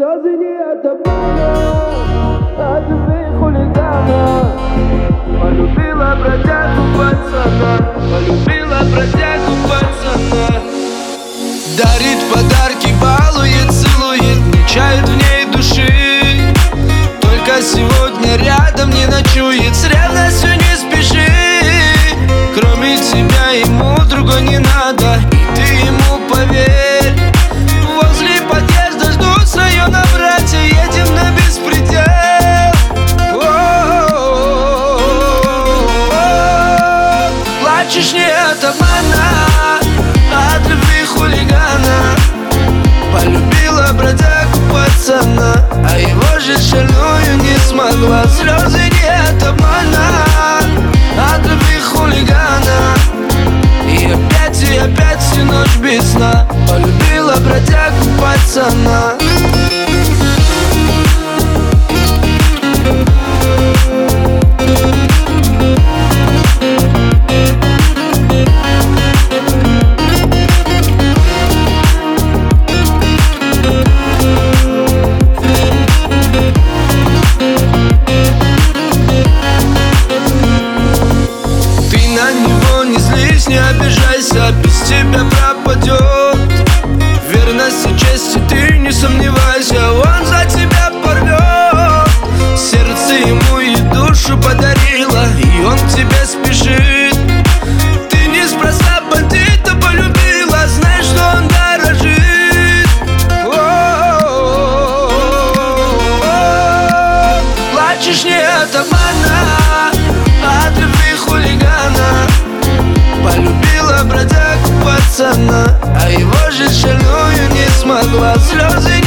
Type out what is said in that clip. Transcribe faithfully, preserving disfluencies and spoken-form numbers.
Слезы не от обмана, от любви хулигана. Полюбила бродягу пацана, полюбила бродягу пацана. Дарит подарки, балует, целует, не чает в ней души. Только сегодня рядом не ночует, с ревностью не спеши. Кроме тебя ему другой не надо, и ты ему поверь. Возле подъезда ждут свое на братья, едем на беспредел. Плачешь не от обмана, от любви хулигана. Полюбила бродягу пацана, а его же шальную не смогла. Слезы не от обмана, от любви хулигана. И опять, и опять всю ночь без сна полюбила бродягу пацана. Не обижайся, без тебя пропадет. Верности, чести ты не сомневайся, он за тебя порвет. Сердце ему и душу подарила, и он к тебе спешит. Ты неспроста бандита полюбила, знай, что он дорожит. О-о-о-о-о. Плачешь не от обмана, от любви хулигана. Полюбила бродягу пацана, а его же шальную не смогла. Слезы